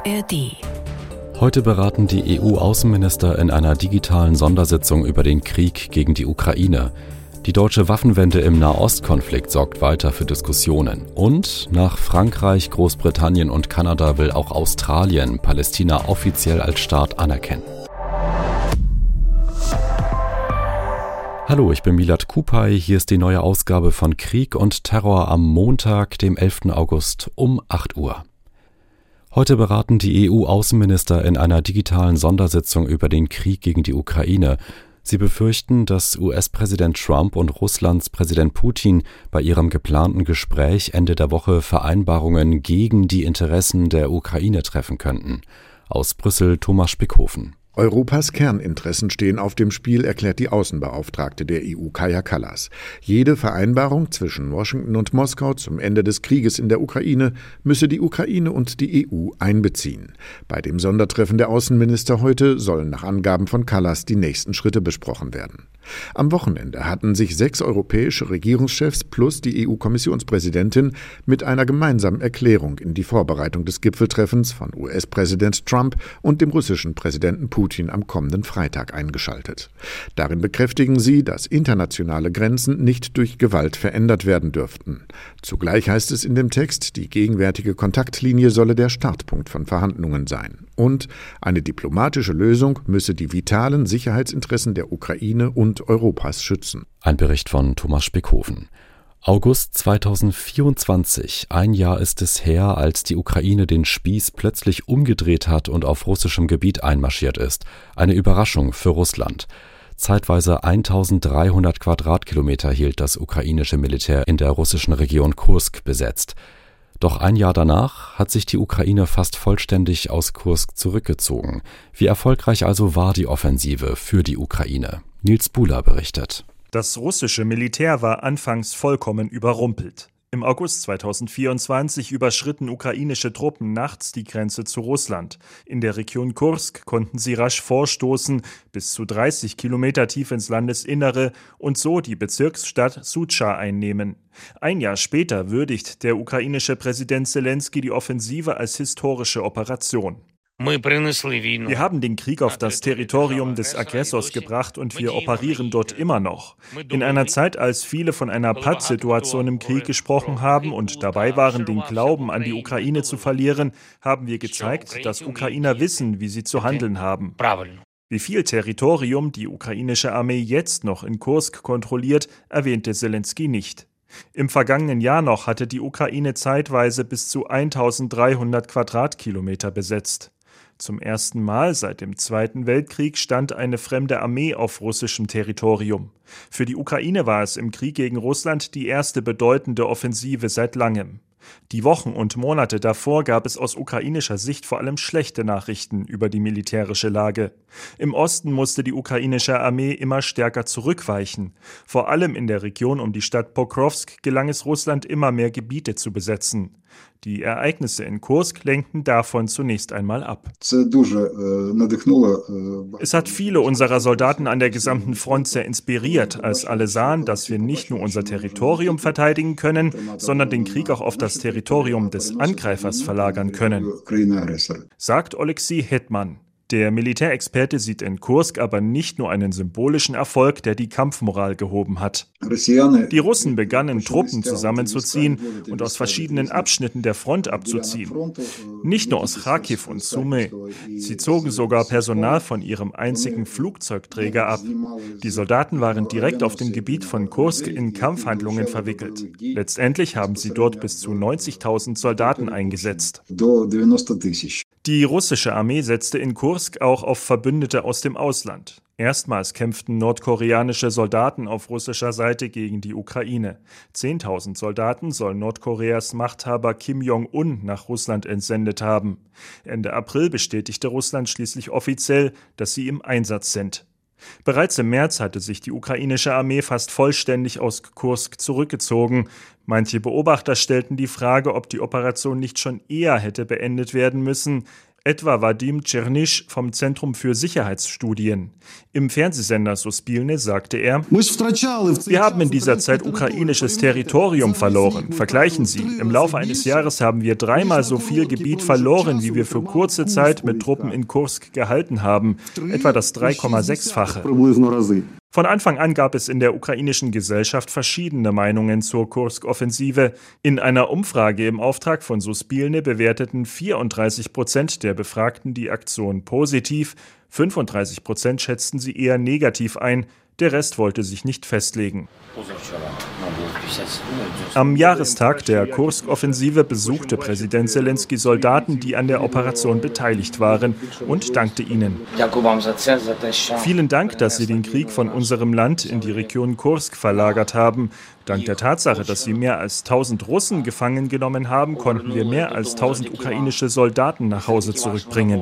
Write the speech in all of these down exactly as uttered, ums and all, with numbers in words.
A R D. Heute beraten die E U-Außenminister in einer digitalen Sondersitzung über den Krieg gegen die Ukraine. Die deutsche Waffenwende im Nahostkonflikt sorgt weiter für Diskussionen. Und nach Frankreich, Großbritannien und Kanada will auch Australien Palästina offiziell als Staat anerkennen. Hallo, ich bin Milad Kupay. Hier ist die neue Ausgabe von Krieg und Terror am Montag, dem elften August um acht Uhr. Heute beraten die E U-Außenminister in einer digitalen Sondersitzung über den Krieg gegen die Ukraine. Sie befürchten, dass U S-Präsident Trump und Russlands Präsident Putin bei ihrem geplanten Gespräch Ende der Woche Vereinbarungen gegen die Interessen der Ukraine treffen könnten. Aus Brüssel Thomas Spickhofen. Europas Kerninteressen stehen auf dem Spiel, erklärt die Außenbeauftragte der E U Kaja Kallas. Jede Vereinbarung zwischen Washington und Moskau zum Ende des Krieges in der Ukraine müsse die Ukraine und die E U einbeziehen. Bei dem Sondertreffen der Außenminister heute sollen nach Angaben von Kallas die nächsten Schritte besprochen werden. Am Wochenende hatten sich sechs europäische Regierungschefs plus die E U-Kommissionspräsidentin mit einer gemeinsamen Erklärung in die Vorbereitung des Gipfeltreffens von U S-Präsident Trump und dem russischen Präsidenten Putin am kommenden Freitag eingeschaltet. Darin bekräftigen sie, dass internationale Grenzen nicht durch Gewalt verändert werden dürften. Zugleich heißt es in dem Text, die gegenwärtige Kontaktlinie solle der Startpunkt von Verhandlungen sein. Und eine diplomatische Lösung müsse die vitalen Sicherheitsinteressen der Ukraine und Europas schützen. Ein Bericht von Thomas Spickhofen. August zweitausendvierundzwanzig, ein Jahr ist es her, als die Ukraine den Spieß plötzlich umgedreht hat und auf russischem Gebiet einmarschiert ist. Eine Überraschung für Russland. Zeitweise eintausenddreihundert Quadratkilometer hielt das ukrainische Militär in der russischen Region Kursk besetzt. Doch ein Jahr danach hat sich die Ukraine fast vollständig aus Kursk zurückgezogen. Wie erfolgreich also war die Offensive für die Ukraine? Nils Buhler berichtet. Das russische Militär war anfangs vollkommen überrumpelt. Im August zweitausendvierundzwanzig überschritten ukrainische Truppen nachts die Grenze zu Russland. In der Region Kursk konnten sie rasch vorstoßen, bis zu dreißig Kilometer tief ins Landesinnere und so die Bezirksstadt Sucha einnehmen. Ein Jahr später würdigt der ukrainische Präsident Selenskyj die Offensive als historische Operation. Wir haben den Krieg auf das Territorium des Aggressors gebracht und wir operieren dort immer noch. In einer Zeit, als viele von einer Pattsituation im Krieg gesprochen haben und dabei waren, den Glauben an die Ukraine zu verlieren, haben wir gezeigt, dass Ukrainer wissen, wie sie zu handeln haben. Wie viel Territorium die ukrainische Armee jetzt noch in Kursk kontrolliert, erwähnte Selenskyj nicht. Im vergangenen Jahr noch hatte die Ukraine zeitweise bis zu eintausenddreihundert Quadratkilometer besetzt. Zum ersten Mal seit dem Zweiten Weltkrieg stand eine fremde Armee auf russischem Territorium. Für die Ukraine war es im Krieg gegen Russland die erste bedeutende Offensive seit langem. Die Wochen und Monate davor gab es aus ukrainischer Sicht vor allem schlechte Nachrichten über die militärische Lage. Im Osten musste die ukrainische Armee immer stärker zurückweichen. Vor allem in der Region um die Stadt Pokrovsk gelang es Russland immer mehr Gebiete zu besetzen. Die Ereignisse in Kursk lenkten davon zunächst einmal ab. Es hat viele unserer Soldaten an der gesamten Front sehr inspiriert, als alle sahen, dass wir nicht nur unser Territorium verteidigen können, sondern den Krieg auch auf das Territorium des Angreifers verlagern können, sagt Oleksiy Hetman. Der Militärexperte sieht in Kursk aber nicht nur einen symbolischen Erfolg, der die Kampfmoral gehoben hat. Die Russen begannen, Truppen zusammenzuziehen und aus verschiedenen Abschnitten der Front abzuziehen. Nicht nur aus Charkiw und Sumy. Sie zogen sogar Personal von ihrem einzigen Flugzeugträger ab. Die Soldaten waren direkt auf dem Gebiet von Kursk in Kampfhandlungen verwickelt. Letztendlich haben sie dort bis zu neunzigtausend Soldaten eingesetzt. Die russische Armee setzte in Kursk auch auf Verbündete aus dem Ausland. Erstmals kämpften nordkoreanische Soldaten auf russischer Seite gegen die Ukraine. zehntausend Soldaten soll Nordkoreas Machthaber Kim Jong-un nach Russland entsendet haben. Ende April bestätigte Russland schließlich offiziell, dass sie im Einsatz sind. Bereits im März hatte sich die ukrainische Armee fast vollständig aus Kursk zurückgezogen. Manche Beobachter stellten die Frage, ob die Operation nicht schon eher hätte beendet werden müssen. etwa Vadim Czernysz vom Zentrum für Sicherheitsstudien. Im Fernsehsender Suspilne sagte er: Wir haben in dieser Zeit ukrainisches Territorium verloren. Vergleichen Sie, im Laufe eines Jahres haben wir dreimal so viel Gebiet verloren, wie wir für kurze Zeit mit Truppen in Kursk gehalten haben, etwa das drei Komma sechs-fache. Von Anfang an gab es in der ukrainischen Gesellschaft verschiedene Meinungen zur Kursk-Offensive. In einer Umfrage im Auftrag von Suspilne bewerteten vierunddreißig Prozent der Befragten die Aktion positiv, fünfunddreißig Prozent schätzten sie eher negativ ein, der Rest wollte sich nicht festlegen. Am Jahrestag der Kursk-Offensive besuchte Präsident Selenskyj Soldaten, die an der Operation beteiligt waren, und dankte ihnen. Vielen Dank, dass Sie den Krieg von unserem Land in die Region Kursk verlagert haben. Dank der Tatsache, dass Sie mehr als tausend Russen gefangen genommen haben, konnten wir mehr als tausend ukrainische Soldaten nach Hause zurückbringen.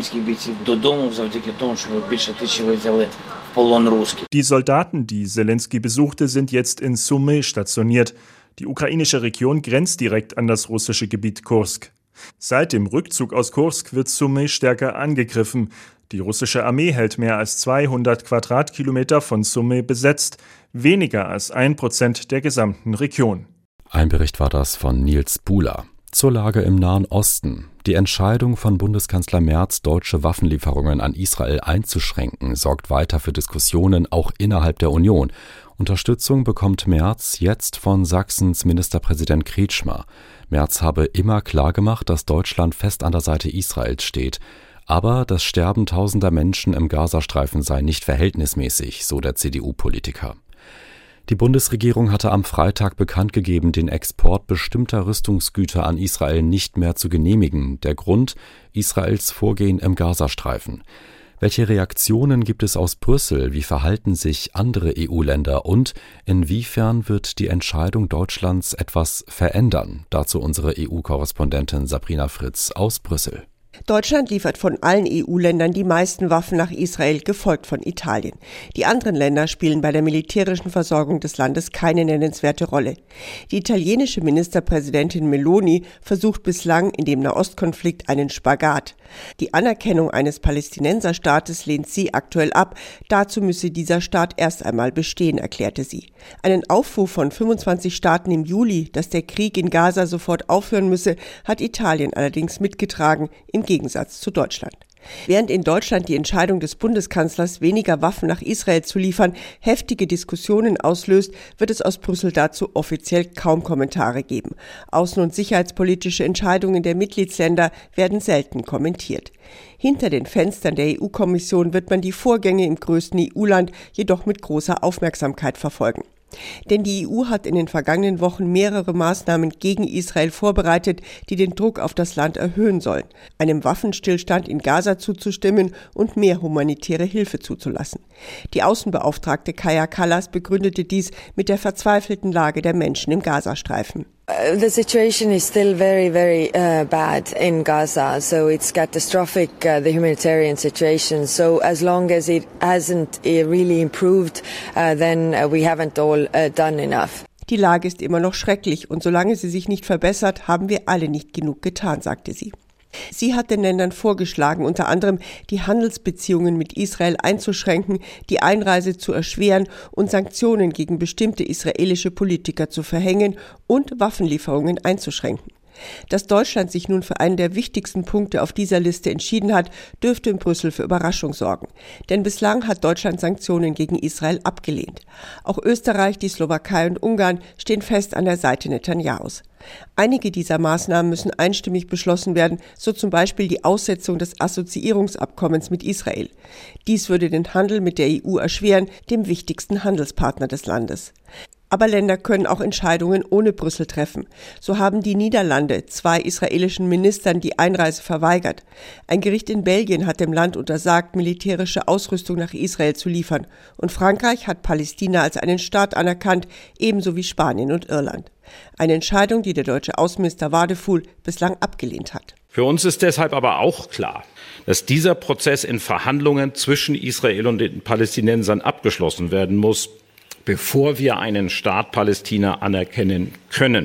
Die Soldaten, die Selenskyj besuchte, sind jetzt in Sumy stationiert. Die ukrainische Region grenzt direkt an das russische Gebiet Kursk. Seit dem Rückzug aus Kursk wird Sumy stärker angegriffen. Die russische Armee hält mehr als zweihundert Quadratkilometer von Sumy besetzt, weniger als ein Prozent der gesamten Region. Ein Bericht war das von Nils Buhler. Zur Lage im Nahen Osten. Die Entscheidung von Bundeskanzler Merz, deutsche Waffenlieferungen an Israel einzuschränken, sorgt weiter für Diskussionen auch innerhalb der Union. Unterstützung bekommt Merz jetzt von Sachsens Ministerpräsident Kretschmer. Merz habe immer klargemacht, dass Deutschland fest an der Seite Israels steht. Aber das Sterben tausender Menschen im Gazastreifen sei nicht verhältnismäßig, so der C D U-Politiker. Die Bundesregierung hatte am Freitag bekannt gegeben, den Export bestimmter Rüstungsgüter an Israel nicht mehr zu genehmigen. Der Grund: Israels Vorgehen im Gazastreifen. Welche Reaktionen gibt es aus Brüssel? Wie verhalten sich andere E U-Länder? Und inwiefern wird die Entscheidung Deutschlands etwas verändern? Dazu unsere E U-Korrespondentin Sabrina Fritz aus Brüssel. Deutschland liefert von allen E U-Ländern die meisten Waffen nach Israel, gefolgt von Italien. Die anderen Länder spielen bei der militärischen Versorgung des Landes keine nennenswerte Rolle. Die italienische Ministerpräsidentin Meloni versucht bislang in dem Nahostkonflikt einen Spagat. Die Anerkennung eines Palästinenserstaates lehnt sie aktuell ab. Dazu müsse dieser Staat erst einmal bestehen, erklärte sie. Einen Aufruf von fünfundzwanzig Staaten im Juli, dass der Krieg in Gaza sofort aufhören müsse, hat Italien allerdings mitgetragen, im Gegensatz zu Deutschland. Während in Deutschland die Entscheidung des Bundeskanzlers, weniger Waffen nach Israel zu liefern, heftige Diskussionen auslöst, wird es aus Brüssel dazu offiziell kaum Kommentare geben. Außen- und sicherheitspolitische Entscheidungen der Mitgliedsländer werden selten kommentiert. Hinter den Fenstern der E U-Kommission wird man die Vorgänge im größten E U-Land jedoch mit großer Aufmerksamkeit verfolgen. Denn die E U hat in den vergangenen Wochen mehrere Maßnahmen gegen Israel vorbereitet, die den Druck auf das Land erhöhen sollen, einem Waffenstillstand in Gaza zuzustimmen und mehr humanitäre Hilfe zuzulassen. Die Außenbeauftragte Kaja Kallas begründete dies mit der verzweifelten Lage der Menschen im Gazastreifen. Uh, the situation is still very, very uh, bad in Gaza, so it's catastrophic, uh, the humanitarian situation. So as long as it hasn't uh, really improved, uh, then uh, we haven't all uh, done enough. Die Lage ist immer noch schrecklich und solange sie sich nicht verbessert, haben wir alle nicht genug getan, sagte sie. Sie hat den Ländern vorgeschlagen, unter anderem die Handelsbeziehungen mit Israel einzuschränken, die Einreise zu erschweren und Sanktionen gegen bestimmte israelische Politiker zu verhängen und Waffenlieferungen einzuschränken. Dass Deutschland sich nun für einen der wichtigsten Punkte auf dieser Liste entschieden hat, dürfte in Brüssel für Überraschung sorgen. Denn bislang hat Deutschland Sanktionen gegen Israel abgelehnt. Auch Österreich, die Slowakei und Ungarn stehen fest an der Seite Netanyahus. Einige dieser Maßnahmen müssen einstimmig beschlossen werden, so zum Beispiel die Aussetzung des Assoziierungsabkommens mit Israel. Dies würde den Handel mit der E U erschweren, dem wichtigsten Handelspartner des Landes. Aber Länder können auch Entscheidungen ohne Brüssel treffen. So haben die Niederlande zwei israelischen Ministern die Einreise verweigert. Ein Gericht in Belgien hat dem Land untersagt, militärische Ausrüstung nach Israel zu liefern. Und Frankreich hat Palästina als einen Staat anerkannt, ebenso wie Spanien und Irland. Eine Entscheidung, die der deutsche Außenminister Wadefuhl bislang abgelehnt hat. Für uns ist deshalb aber auch klar, dass dieser Prozess in Verhandlungen zwischen Israel und den Palästinensern abgeschlossen werden muss, bevor wir einen Staat Palästina anerkennen können.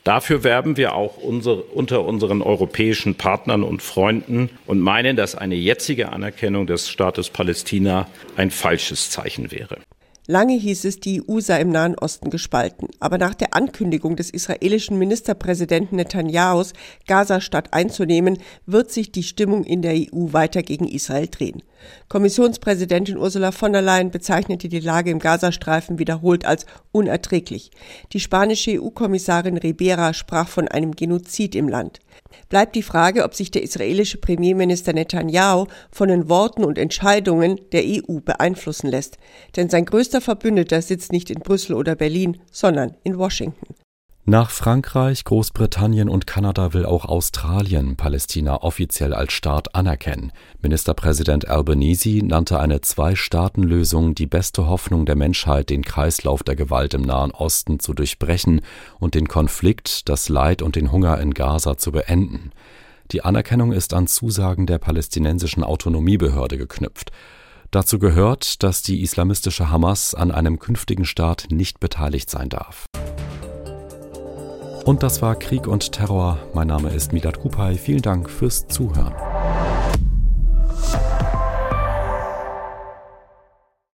Dafür werben wir auch unsere, unter unseren europäischen Partnern und Freunden und meinen, dass eine jetzige Anerkennung des Staates Palästina ein falsches Zeichen wäre. Lange hieß es, die E U sei im Nahen Osten gespalten. Aber nach der Ankündigung des israelischen Ministerpräsidenten Netanyahus, Gaza-Stadt einzunehmen, wird sich die Stimmung in der E U weiter gegen Israel drehen. Kommissionspräsidentin Ursula von der Leyen bezeichnete die Lage im Gazastreifen wiederholt als unerträglich. Die spanische E U-Kommissarin Ribera sprach von einem Genozid im Land. Bleibt die Frage, ob sich der israelische Premierminister Netanyahu von den Worten und Entscheidungen der E U beeinflussen lässt. Denn sein größter Verbündeter sitzt nicht in Brüssel oder Berlin, sondern in Washington. Nach Frankreich, Großbritannien und Kanada will auch Australien Palästina offiziell als Staat anerkennen. Ministerpräsident Albanese nannte eine Zwei-Staaten-Lösung die beste Hoffnung der Menschheit, den Kreislauf der Gewalt im Nahen Osten zu durchbrechen und den Konflikt, das Leid und den Hunger in Gaza zu beenden. Die Anerkennung ist an Zusagen der palästinensischen Autonomiebehörde geknüpft. Dazu gehört, dass die islamistische Hamas an einem künftigen Staat nicht beteiligt sein darf. Und das war Krieg und Terror. Mein Name ist Midat Kupay. Vielen Dank fürs Zuhören.